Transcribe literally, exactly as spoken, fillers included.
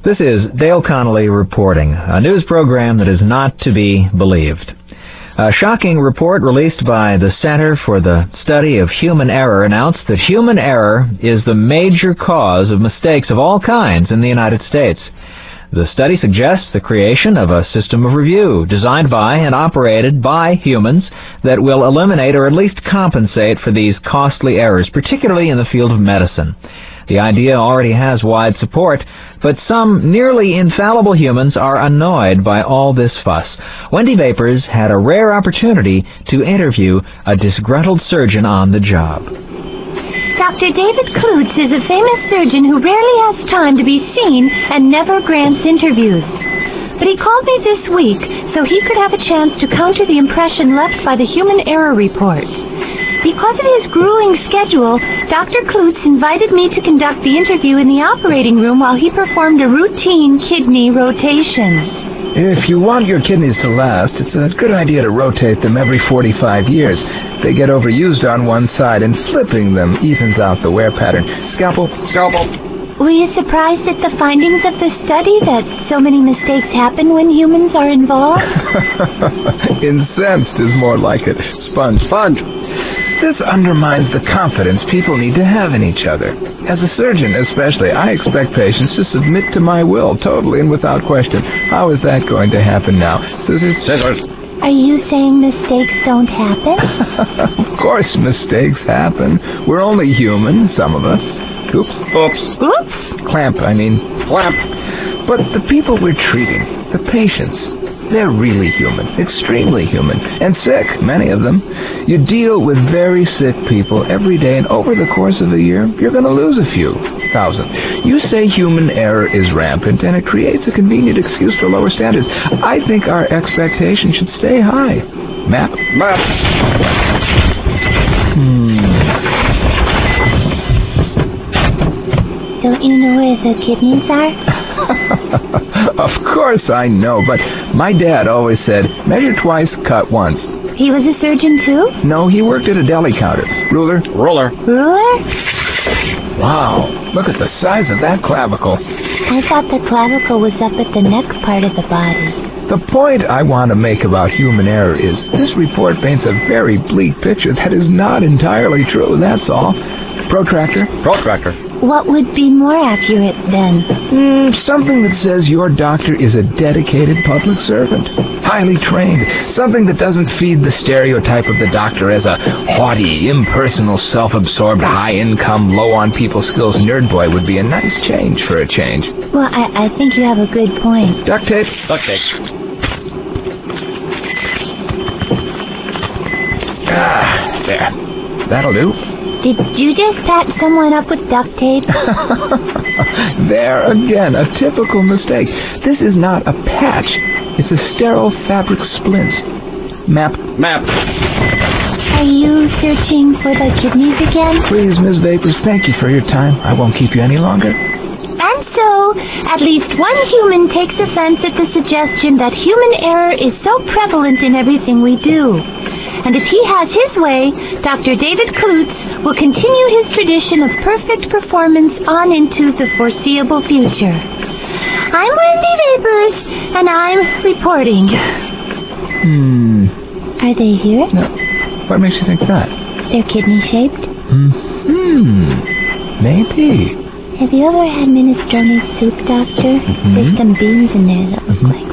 This is Dale Connolly reporting, a news program that is not to be believed. A shocking report released by the Center for the Study of Human Error announced that human error is the major cause of mistakes of all kinds in the United States. The study suggests the creation of a system of review designed by and operated by humans that will eliminate or at least compensate for these costly errors, particularly in the field of medicine. The idea already has wide support, but some nearly infallible humans are annoyed by all this fuss. Wendy Vapors had a rare opportunity to interview a disgruntled surgeon on the job. Doctor David Klutz is a famous surgeon who rarely has time to be seen and never grants interviews. But he called me this week so he could have a chance to counter the impression left by the human error report. Because of his grueling schedule, Doctor Klutz invited me to conduct the interview in the operating room while he performed a routine kidney rotation. If you want your kidneys to last, it's a good idea to rotate them every forty-five years. They get overused on one side, and flipping them evens out the wear pattern. Scalpel, scalpel. Were you surprised at the findings of the study that so many mistakes happen when humans are involved? Incensed is more like it. Sponge, sponge. This undermines the confidence people need to have in each other. As a surgeon especially, I expect patients to submit to my will totally and without question. How is that going to happen now? Scissors? Scissors. Are you saying mistakes don't happen? Of course mistakes happen. We're only human, some of us. Oops. Oops. Oops. Clamp, I mean. Clamp. But the people we're treating, the patients, they're really human, extremely human, and sick, many of them. You deal with very sick people every day, and over the course of a year, you're going to lose a few thousand. You say human error is rampant, and it creates a convenient excuse for lower standards. I think our expectation should stay high. Map? Map. Hmm. Don't you know where the kidneys are? Of course I know, but my dad always said, measure twice, cut once. He was a surgeon too? No, he worked at a deli counter. Ruler? Ruler. Ruler? Wow, look at the size of that clavicle. I thought the clavicle was up at the neck part of the body. The point I want to make about human error is this report paints a very bleak picture that is not entirely true, that's all. Protractor? Protractor. What would be more accurate then? Mm, something that says your doctor is a dedicated public servant, highly trained. Something that doesn't feed the stereotype of the doctor as a haughty, impersonal, self-absorbed, high-income, low-on-people skills nerd boy would be a nice change for a change. Well, I, I think you have a good point. Duct tape. Duct tape. Ah, there. That'll do. Did you just patch someone up with duct tape? There again, a typical mistake. This is not a patch. It's a sterile fabric splint. Map. Map. Are you searching for the kidneys again? Please, Miss Vapors, thank you for your time. I won't keep you any longer. And so, at least one human takes offense at the suggestion that human error is so prevalent in everything we do. And if he has his way, Doctor David Klutz will continue his tradition of perfect performance on into the foreseeable future. I'm Wendy Vapors, and I'm reporting. Hmm. Are they here? No. What makes you think that? They're kidney-shaped? Hmm. Hmm. Maybe. Have you ever had minestrone soup, Doctor? Mm-hmm. There's some beans in there that look Mm-hmm. like